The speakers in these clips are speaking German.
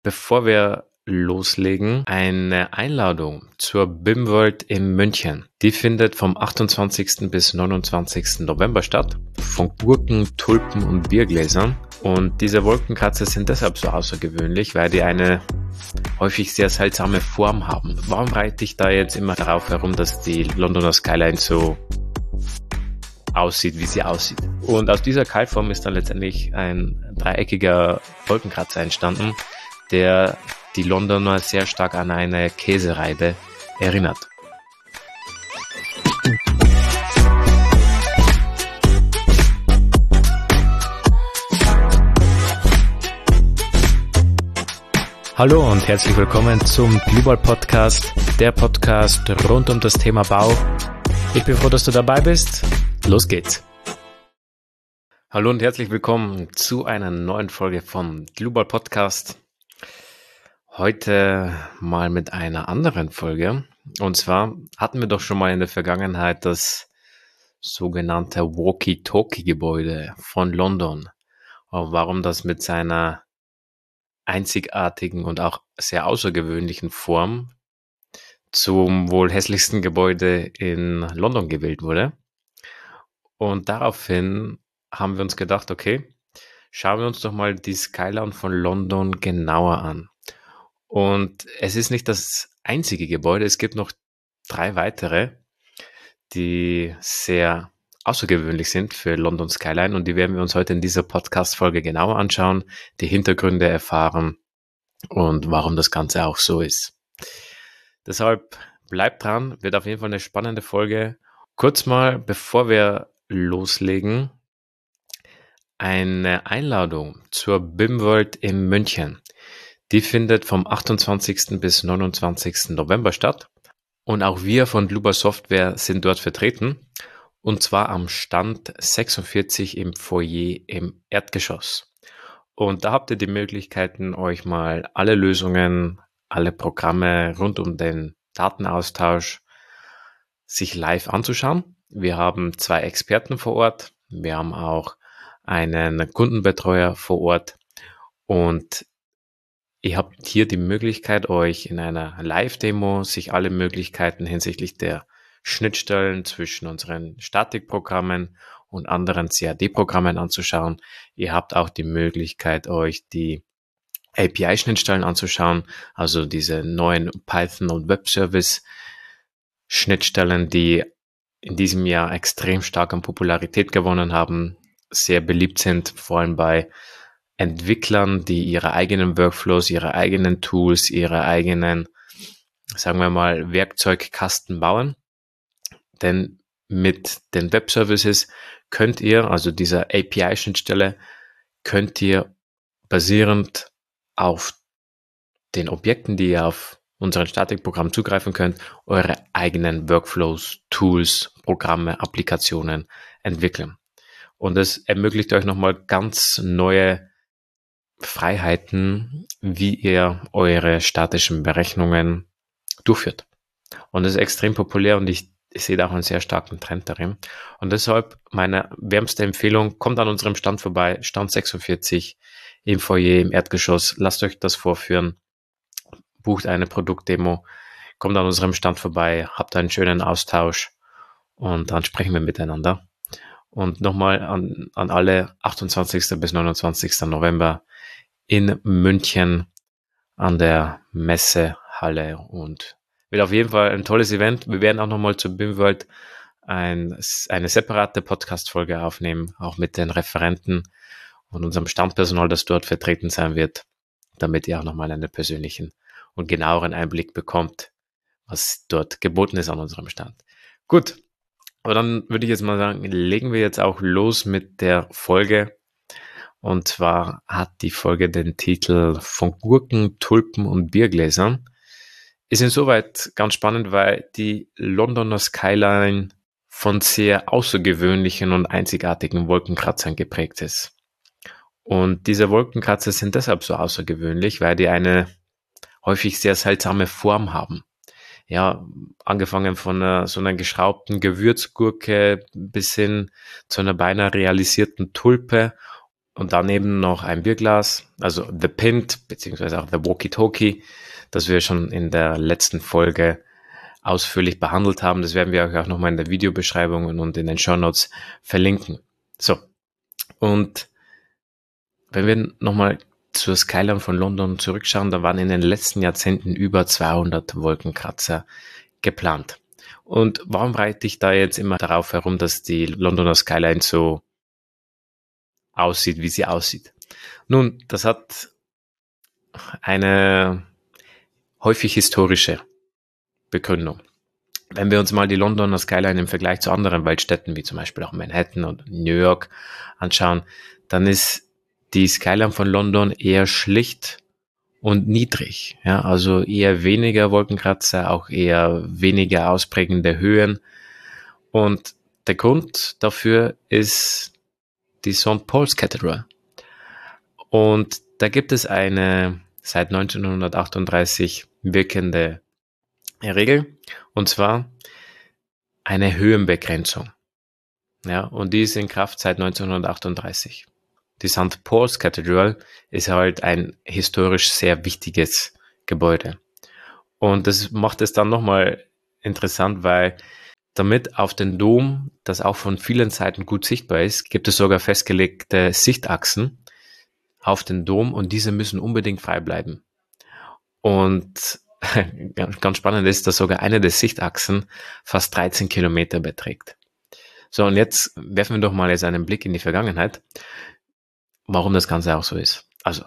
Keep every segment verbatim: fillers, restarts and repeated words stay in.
Bevor wir loslegen, eine Einladung zur BIM-World in München. Die findet vom achtundzwanzigsten bis neunundzwanzigsten November statt. Von Gurken, Tulpen und Biergläsern. Und diese Wolkenkratzer sind deshalb so außergewöhnlich, weil die eine häufig sehr seltsame Form haben. Warum reite ich da jetzt immer darauf herum, dass die Londoner Skyline so aussieht, wie sie aussieht? Und aus dieser Keilform ist dann letztendlich ein dreieckiger Wolkenkratzer entstanden, der die Londoner sehr stark an eine Käsereibe erinnert. Hallo und herzlich willkommen zum Global Podcast, der Podcast rund um das Thema Bau. Ich bin froh, dass du dabei bist. Los geht's. Hallo und herzlich willkommen zu einer neuen Folge vom Global Podcast. Heute mal mit einer anderen Folge. Und zwar hatten wir doch schon mal in der Vergangenheit das sogenannte Walkie-Talkie-Gebäude von London. Und warum das mit seiner einzigartigen und auch sehr außergewöhnlichen Form zum wohl hässlichsten Gebäude in London gewählt wurde. Und daraufhin haben wir uns gedacht, okay, schauen wir uns doch mal die Skyline von London genauer an. Und es ist nicht das einzige Gebäude, es gibt noch drei weitere, die sehr außergewöhnlich sind für London Skyline und die werden wir uns heute in dieser Podcast-Folge genauer anschauen, die Hintergründe erfahren und warum das Ganze auch so ist. Deshalb bleibt dran, wird auf jeden Fall eine spannende Folge. Kurz mal, bevor wir loslegen, eine Einladung zur BIM-World in München. Die findet vom achtundzwanzigsten bis neunundzwanzigsten November statt. Und auch wir von Global Software sind dort vertreten. Und zwar am Stand sechsundvierzig im Foyer im Erdgeschoss. Und da habt ihr die Möglichkeiten, euch mal alle Lösungen, alle Programme rund um den Datenaustausch sich live anzuschauen. Wir haben zwei Experten vor Ort. Wir haben auch einen Kundenbetreuer vor Ort. Und ihr habt hier die Möglichkeit, euch in einer Live-Demo sich alle Möglichkeiten hinsichtlich der Schnittstellen zwischen unseren Statikprogrammen und anderen C A D-Programmen anzuschauen. Ihr habt auch die Möglichkeit, euch die A P I-Schnittstellen anzuschauen, also diese neuen Python- und Web-Service-Schnittstellen, die in diesem Jahr extrem stark an Popularität gewonnen haben, sehr beliebt sind, vor allem bei Entwicklern, die ihre eigenen Workflows, ihre eigenen Tools, ihre eigenen, sagen wir mal, Werkzeugkasten bauen. Denn mit den Web-Services könnt ihr, also dieser A P I-Schnittstelle, könnt ihr basierend auf den Objekten, die ihr auf unseren Statikprogramm zugreifen könnt, eure eigenen Workflows, Tools, Programme, Applikationen entwickeln. Und es ermöglicht euch nochmal ganz neue Freiheiten, wie ihr eure statischen Berechnungen durchführt. Und das ist extrem populär und ich, ich sehe da auch einen sehr starken Trend darin. Und deshalb meine wärmste Empfehlung, kommt an unserem Stand vorbei, Stand sechsundvierzig im Foyer, im Erdgeschoss, lasst euch das vorführen, bucht eine Produktdemo, kommt an unserem Stand vorbei, habt einen schönen Austausch und dann sprechen wir miteinander. Und nochmal an, an alle achtundzwanzigsten bis neunundzwanzigsten November in München an der Messehalle und wird auf jeden Fall ein tolles Event. Wir werden auch nochmal zur BIM-World ein, eine separate Podcast-Folge aufnehmen, auch mit den Referenten und unserem Standpersonal, das dort vertreten sein wird, damit ihr auch nochmal einen persönlichen und genaueren Einblick bekommt, was dort geboten ist an unserem Stand. Gut, aber dann würde ich jetzt mal sagen, legen wir jetzt auch los mit der Folge. Und zwar hat die Folge den Titel Von Gurken, Tulpen und Biergläsern. Ist insoweit ganz spannend, weil die Londoner Skyline von sehr außergewöhnlichen und einzigartigen Wolkenkratzern geprägt ist. Und diese Wolkenkratzer sind deshalb so außergewöhnlich, weil die eine häufig sehr seltsame Form haben. Ja, angefangen von einer, so einer geschraubten Gewürzgurke bis hin zu einer beinahe realisierten Tulpe und daneben noch ein Bierglas, also The Pint, beziehungsweise auch The Walkie-Talkie, das wir schon in der letzten Folge ausführlich behandelt haben. Das werden wir euch auch nochmal in der Videobeschreibung und in den Shownotes verlinken. So, und wenn wir nochmal zur Skyline von London zurückschauen, da waren in den letzten Jahrzehnten über zweihundert Wolkenkratzer geplant. Und warum reite ich da jetzt immer darauf herum, dass die Londoner Skyline so aussieht, wie sie aussieht? Nun, das hat eine häufig historische Begründung. Wenn wir uns mal die Londoner Skyline im Vergleich zu anderen Weltstädten, wie zum Beispiel auch Manhattan und New York, anschauen, dann ist die Skyline von London eher schlicht und niedrig. Ja, also eher weniger Wolkenkratzer, auch eher weniger ausprägende Höhen. Und der Grund dafür ist die Saint Paul's Cathedral. Und da gibt es eine seit neunzehnhundertachtunddreißig wirkende Regel, und zwar eine Höhenbegrenzung. Ja, und die ist in Kraft seit neunzehnhundertachtunddreißig. Die Saint Paul's Cathedral ist halt ein historisch sehr wichtiges Gebäude. Und das macht es dann nochmal interessant, weil damit auf den Dom, das auch von vielen Seiten gut sichtbar ist, gibt es sogar festgelegte Sichtachsen auf den Dom und diese müssen unbedingt frei bleiben. Und ganz spannend ist, dass sogar eine der Sichtachsen fast dreizehn Kilometer beträgt. So, und jetzt werfen wir doch mal jetzt einen Blick in die Vergangenheit, warum das Ganze auch so ist. Also,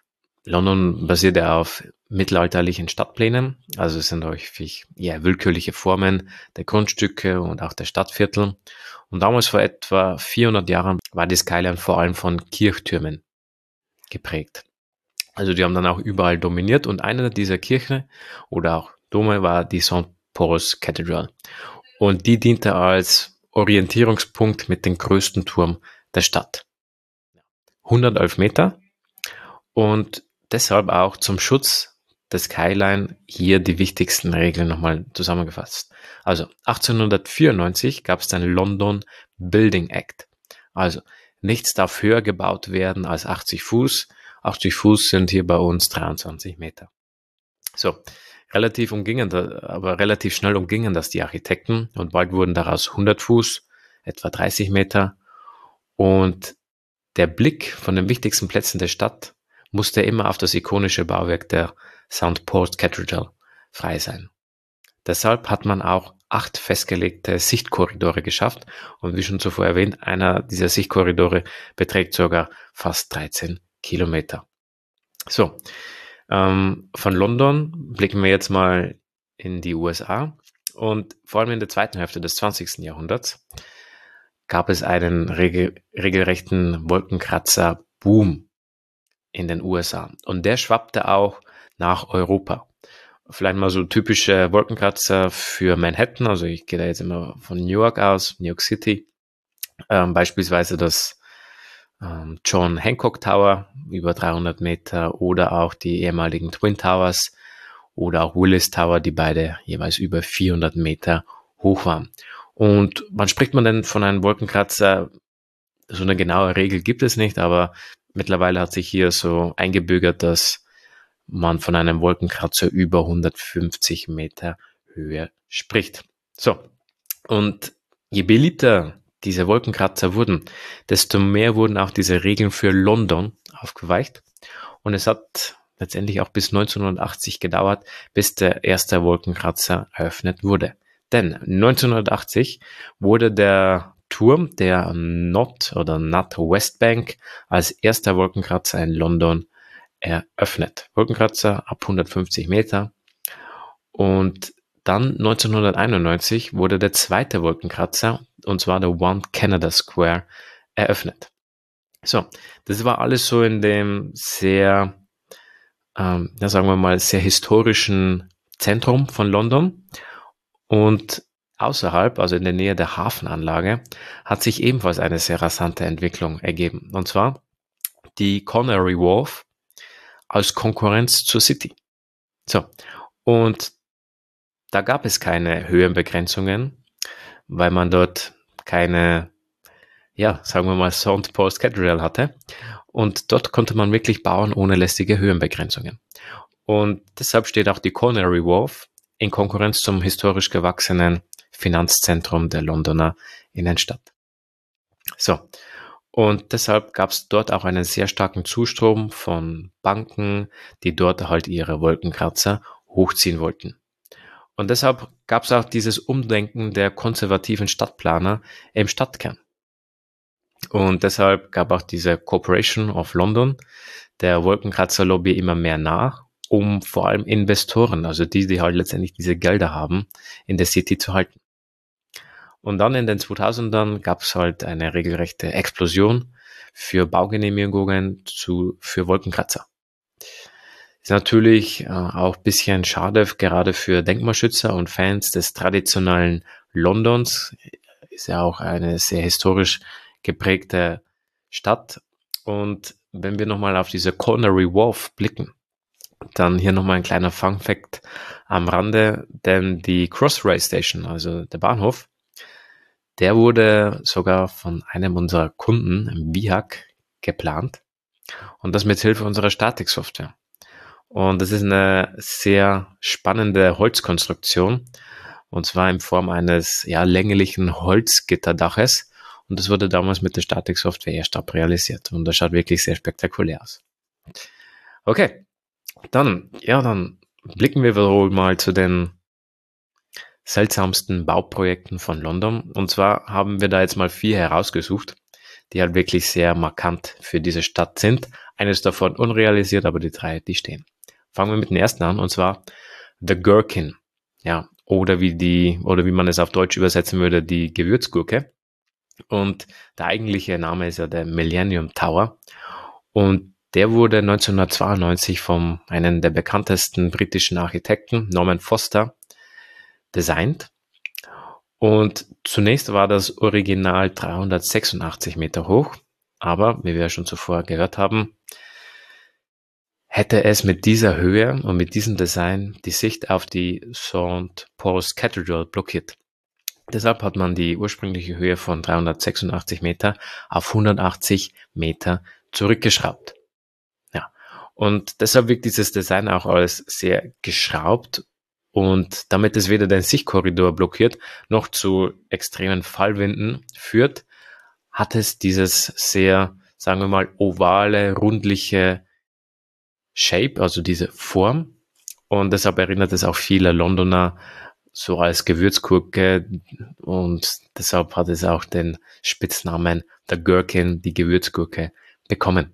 London basiert ja auf mittelalterlichen Stadtplänen, also es sind häufig eher willkürliche Formen der Grundstücke und auch der Stadtviertel. Und damals vor etwa vierhundert Jahren war die Skyline vor allem von Kirchtürmen geprägt. Also die haben dann auch überall dominiert und eine dieser Kirchen oder auch Dome war die Saint Paul's Cathedral. Und die diente als Orientierungspunkt mit dem größten Turm der Stadt. hundertelf Meter und deshalb auch zum Schutz des Skyline hier die wichtigsten Regeln nochmal zusammengefasst. Also achtzehnhundertvierundneunzig gab es den London Building Act. Also nichts darf höher gebaut werden als achtzig Fuß. achtzig Fuß sind hier bei uns dreiundzwanzig Meter. So, relativ umgingen, aber relativ schnell umgingen das die Architekten und bald wurden daraus hundert Fuß, etwa dreißig Meter. Und der Blick von den wichtigsten Plätzen der Stadt musste immer auf das ikonische Bauwerk der Saint Paul's Cathedral frei sein. Deshalb hat man auch acht festgelegte Sichtkorridore geschafft und wie schon zuvor erwähnt, einer dieser Sichtkorridore beträgt sogar fast dreizehn Kilometer. So, ähm, von London blicken wir jetzt mal in die U S A und vor allem in der zweiten Hälfte des zwanzigsten Jahrhunderts gab es einen regel, regelrechten Wolkenkratzer-Boom in den U S A und der schwappte auch nach Europa. Vielleicht mal so typische Wolkenkratzer für Manhattan, also ich gehe da jetzt immer von New York aus, New York City, ähm, beispielsweise das ähm, John Hancock Tower über dreihundert Meter oder auch die ehemaligen Twin Towers oder auch Willis Tower, die beide jeweils über vierhundert Meter hoch waren. Und wann spricht man denn von einem Wolkenkratzer? So eine genaue Regel gibt es nicht, aber mittlerweile hat sich hier so eingebürgert, dass man von einem Wolkenkratzer über hundertfünfzig Meter Höhe spricht. So, und je beliebter diese Wolkenkratzer wurden, desto mehr wurden auch diese Regeln für London aufgeweicht. Und es hat letztendlich auch bis neunzehnhundertachtzig gedauert, bis der erste Wolkenkratzer eröffnet wurde. Denn neunzehnhundertachtzig wurde der Turm der Not oder Nut West Bank als erster Wolkenkratzer in London eröffnet. Wolkenkratzer ab hundertfünfzig Meter. Und dann neunzehnhunderteinundneunzig wurde der zweite Wolkenkratzer, und zwar der One Canada Square, eröffnet. So, das war alles so in dem sehr, ähm, ja, sagen wir mal, sehr historischen Zentrum von London. Und außerhalb, also in der Nähe der Hafenanlage, hat sich ebenfalls eine sehr rasante Entwicklung ergeben. Und zwar die Canary Wharf als Konkurrenz zur City. So, und da gab es keine Höhenbegrenzungen, weil man dort keine ja, sagen wir mal, Saint Paul's Cathedral hatte. Und dort konnte man wirklich bauen ohne lästige Höhenbegrenzungen. Und deshalb steht auch die Canary Wharf in Konkurrenz zum historisch gewachsenen Finanzzentrum der Londoner Innenstadt. So, und deshalb gab es dort auch einen sehr starken Zustrom von Banken, die dort halt ihre Wolkenkratzer hochziehen wollten. Und deshalb gab es auch dieses Umdenken der konservativen Stadtplaner im Stadtkern. Und deshalb gab auch diese Corporation of London der Wolkenkratzer-Lobby immer mehr nach, um vor allem Investoren, also die, die halt letztendlich diese Gelder haben, in der City zu halten. Und dann in den zweitausendern gab es halt eine regelrechte Explosion für Baugenehmigungen zu, für Wolkenkratzer. Ist natürlich äh, auch ein bisschen schade, gerade für Denkmalschützer und Fans des traditionellen Londons. Ist ja auch eine sehr historisch geprägte Stadt. Und wenn wir nochmal auf diese Canary Wharf blicken, dann hier nochmal ein kleiner Fun Fact am Rande, denn die Crossrail Station, also der Bahnhof, der wurde sogar von einem unserer Kunden, V HAC, geplant und das mit Hilfe unserer Statiksoftware. Und das ist eine sehr spannende Holzkonstruktion und zwar in Form eines ja, länglichen Holzgitterdaches und das wurde damals mit der Statiksoftware erst ab realisiert und das schaut wirklich sehr spektakulär aus. Okay, dann, ja, dann blicken wir wohl mal zu den seltsamsten Bauprojekten von London. Und zwar haben wir da jetzt mal vier herausgesucht, die halt wirklich sehr markant für diese Stadt sind. Eines davon unrealisiert, aber die drei, die stehen. Fangen wir mit dem ersten an, und zwar The Gherkin. Ja, oder wie die, oder wie man es auf Deutsch übersetzen würde, die Gewürzgurke. Und der eigentliche Name ist ja der Millennium Tower. Und der wurde neunzehnhundertzweiundneunzig von einem der bekanntesten britischen Architekten, Norman Foster, designt. Und zunächst war das Original dreihundertsechsundachtzig Meter hoch, aber wie wir ja schon zuvor gehört haben, hätte es mit dieser Höhe und mit diesem Design die Sicht auf die Saint Paul's Cathedral blockiert. Deshalb hat man die ursprüngliche Höhe von dreihundertsechsundachtzig Meter auf hundertachtzig Meter zurückgeschraubt. Ja, und deshalb wirkt dieses Design auch als sehr geschraubt. Und damit es weder den Sichtkorridor blockiert, noch zu extremen Fallwinden führt, hat es dieses sehr, sagen wir mal, ovale, rundliche Shape, also diese Form. Und deshalb erinnert es auch viele Londoner so als Gewürzgurke. Und deshalb hat es auch den Spitznamen The Gherkin, die Gewürzgurke, bekommen.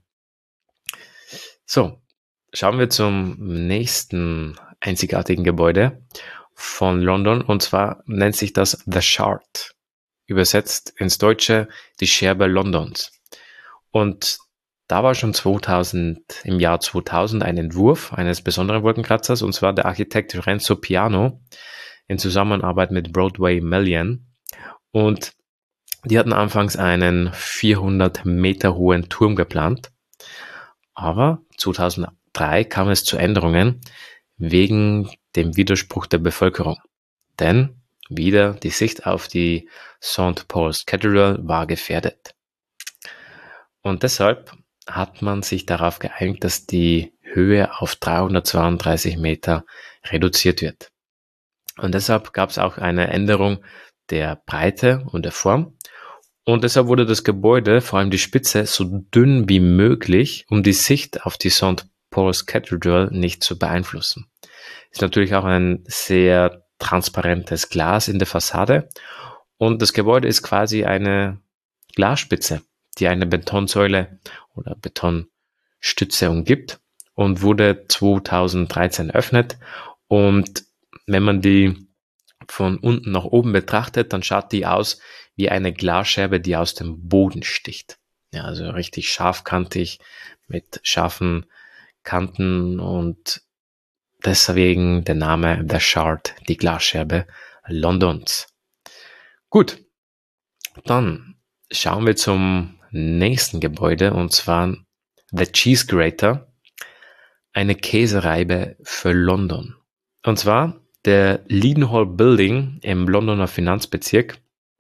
So, schauen wir zum nächsten einzigartigen Gebäude von London, und zwar nennt sich das The Shard, übersetzt ins Deutsche die Scherbe Londons. Und da war schon zweitausend, im Jahr zweitausend ein Entwurf eines besonderen Wolkenkratzers, und zwar der Architekt Renzo Piano in Zusammenarbeit mit Broadway Million. Und die hatten anfangs einen vierhundert Meter hohen Turm geplant, aber zweitausenddrei kam es zu Änderungen wegen dem Widerspruch der Bevölkerung. Denn wieder die Sicht auf die Saint Paul's Cathedral war gefährdet. Und deshalb hat man sich darauf geeinigt, dass die Höhe auf dreihundertzweiunddreißig Meter reduziert wird. Und deshalb gab es auch eine Änderung der Breite und der Form. Und deshalb wurde das Gebäude, vor allem die Spitze, so dünn wie möglich, um die Sicht auf die Saint Paul's Cathedral nicht zu beeinflussen. Ist natürlich auch ein sehr transparentes Glas in der Fassade und das Gebäude ist quasi eine Glasspitze, die eine Betonsäule oder Betonstütze umgibt und wurde zweitausenddreizehn eröffnet. Und wenn man die von unten nach oben betrachtet, dann schaut die aus wie eine Glasscherbe, die aus dem Boden sticht. Ja, also richtig scharfkantig mit scharfen Kanten und deswegen der Name The Shard, die Glasscherbe Londons. Gut, dann schauen wir zum nächsten Gebäude, und zwar The Cheese Grater, eine Käsereibe für London. Und zwar der Leadenhall Building im Londoner Finanzbezirk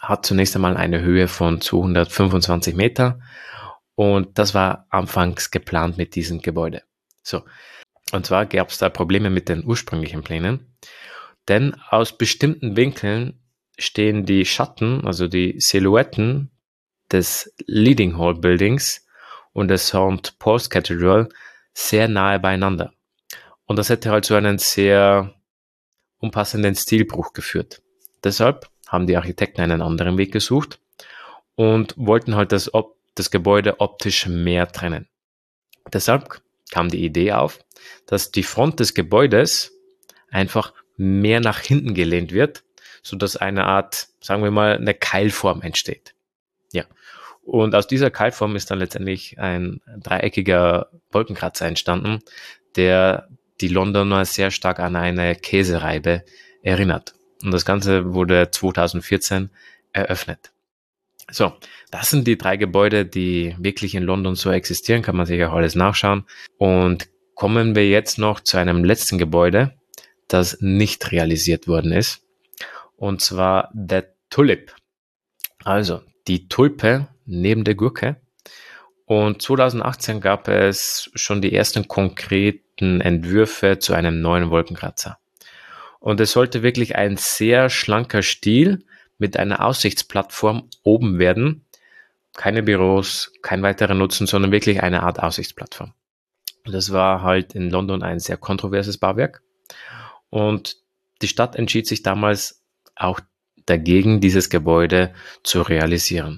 hat zunächst einmal eine Höhe von zweihundertfünfundzwanzig Meter und das war anfangs geplant mit diesem Gebäude. So, und zwar gab es da Probleme mit den ursprünglichen Plänen, denn aus bestimmten Winkeln stehen die Schatten, also die Silhouetten des Leading Hall Buildings und des Saint Paul's Cathedral sehr nahe beieinander. Und das hätte halt zu einem sehr unpassenden Stilbruch geführt. Deshalb haben die Architekten einen anderen Weg gesucht und wollten halt das, Op- das Gebäude optisch mehr trennen. Deshalb kam die Idee auf, dass die Front des Gebäudes einfach mehr nach hinten gelehnt wird, sodass eine Art, sagen wir mal, eine Keilform entsteht. Ja. Und aus dieser Keilform ist dann letztendlich ein dreieckiger Wolkenkratzer entstanden, der die Londoner sehr stark an eine Käsereibe erinnert. Und das Ganze wurde zweitausendvierzehn eröffnet. So, das sind die drei Gebäude, die wirklich in London so existieren, kann man sich auch alles nachschauen. Und kommen wir jetzt noch zu einem letzten Gebäude, das nicht realisiert worden ist. Und zwar der Tulip. Also, die Tulpe neben der Gurke. Und zweitausendachtzehn gab es schon die ersten konkreten Entwürfe zu einem neuen Wolkenkratzer. Und es sollte wirklich ein sehr schlanker Stil mit einer Aussichtsplattform oben werden. Keine Büros, kein weiterer Nutzen, sondern wirklich eine Art Aussichtsplattform. Das war halt in London ein sehr kontroverses Bauwerk. Und die Stadt entschied sich damals auch dagegen, dieses Gebäude zu realisieren.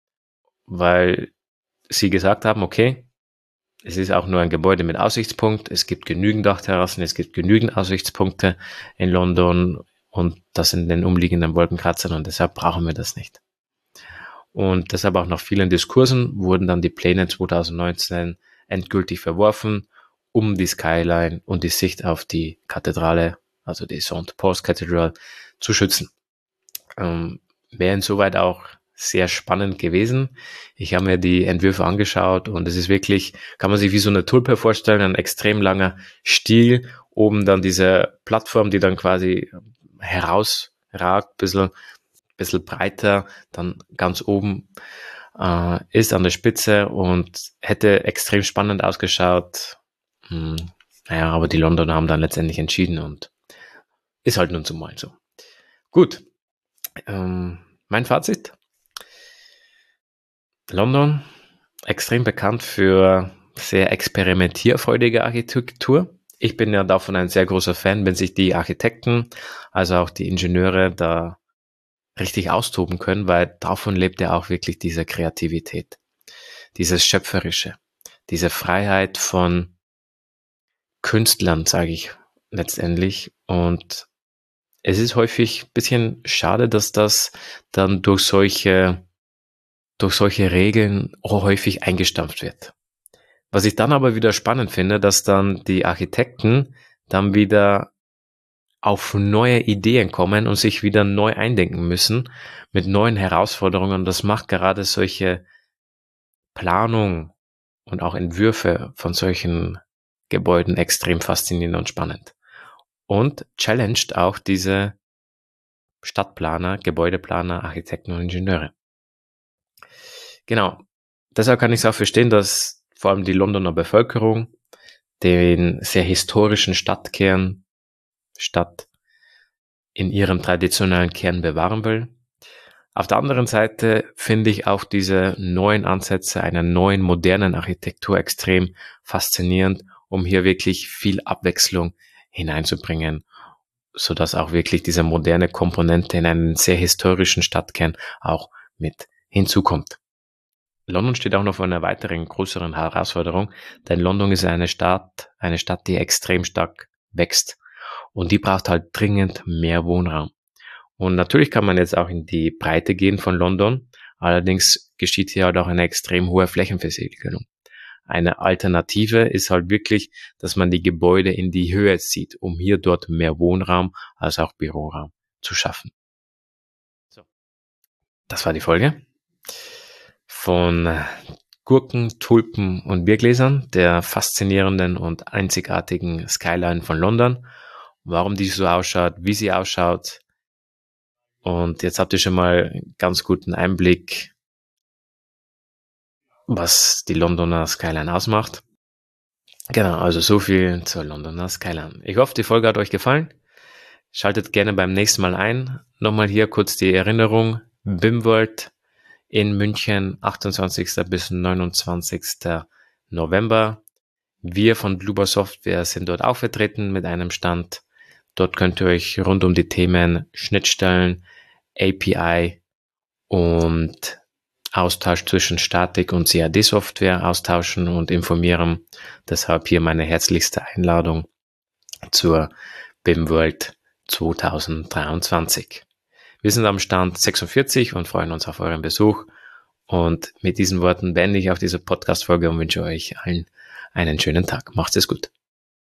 Weil sie gesagt haben, okay, es ist auch nur ein Gebäude mit Aussichtspunkt, es gibt genügend Dachterrassen, es gibt genügend Aussichtspunkte in London und das in den umliegenden Wolkenkratzern und deshalb brauchen wir das nicht. Und deshalb auch nach vielen Diskursen wurden dann die Pläne zweitausendneunzehn endgültig verworfen, um die Skyline und die Sicht auf die Kathedrale, also die Saint Paul's Cathedral, zu schützen. Ähm, wäre insoweit auch sehr spannend gewesen. Ich habe mir die Entwürfe angeschaut und es ist wirklich, kann man sich wie so eine Tulpe vorstellen, ein extrem langer Stiel, oben dann diese Plattform, die dann quasi herausragt, bisschen, bisschen breiter, dann ganz oben äh, ist an der Spitze und hätte extrem spannend ausgeschaut. Hm, naja, aber die Londoner haben dann letztendlich entschieden und ist halt nun zumal so. Gut, ähm, mein Fazit. London, extrem bekannt für sehr experimentierfreudige Architektur. Ich bin ja davon ein sehr großer Fan, wenn sich die Architekten, also auch die Ingenieure da richtig austoben können, weil davon lebt ja auch wirklich diese Kreativität, dieses Schöpferische, diese Freiheit von Künstlern, sage ich letztendlich. Und es ist häufig ein bisschen schade, dass das dann durch solche durch solche Regeln häufig eingestampft wird. Was ich dann aber wieder spannend finde, dass dann die Architekten dann wieder auf neue Ideen kommen und sich wieder neu eindenken müssen mit neuen Herausforderungen. Das macht gerade solche Planung und auch Entwürfe von solchen Gebäuden extrem faszinierend und spannend. Und challenged auch diese Stadtplaner, Gebäudeplaner, Architekten und Ingenieure. Genau. Deshalb kann ich es auch verstehen, dass vor allem die Londoner Bevölkerung den sehr historischen Stadtkern, Stadt in ihrem traditionellen Kern bewahren will. Auf der anderen Seite finde ich auch diese neuen Ansätze einer neuen modernen Architektur extrem faszinierend, um hier wirklich viel Abwechslung hineinzubringen, sodass auch wirklich diese moderne Komponente in einen sehr historischen Stadtkern auch mit hinzukommt. London steht auch noch vor einer weiteren größeren Herausforderung, denn London ist eine Stadt, eine Stadt, die extrem stark wächst und die braucht halt dringend mehr Wohnraum. Und natürlich kann man jetzt auch in die Breite gehen von London, allerdings geschieht hier halt auch eine extrem hohe Flächenversiegelung. Eine Alternative ist halt wirklich, dass man die Gebäude in die Höhe zieht, um hier dort mehr Wohnraum als auch Büroraum zu schaffen. So, das war die Folge von Gurken, Tulpen und Biergläsern, der faszinierenden und einzigartigen Skyline von London. Warum die so ausschaut, wie sie ausschaut, Und jetzt habt ihr schon mal einen ganz guten Einblick, was die Londoner Skyline ausmacht. Genau, also so viel zur Londoner Skyline. Ich hoffe, die Folge hat euch gefallen. Schaltet gerne beim nächsten Mal ein. Nochmal hier kurz die Erinnerung. BIMworld in München, achtundzwanzigsten bis neunundzwanzigsten November. Wir von Bluebird Software sind dort auch vertreten mit einem Stand. Dort könnt ihr euch rund um die Themen Schnittstellen, A P I und Austausch zwischen Statik und C A D-Software austauschen und informieren. Deshalb hier meine herzlichste Einladung zur BIMworld zweitausenddreiundzwanzig. Wir sind am Stand sechsundvierzig und freuen uns auf euren Besuch. Und mit diesen Worten beende ich auch diese Podcast-Folge und wünsche euch allen einen schönen Tag. Macht es gut.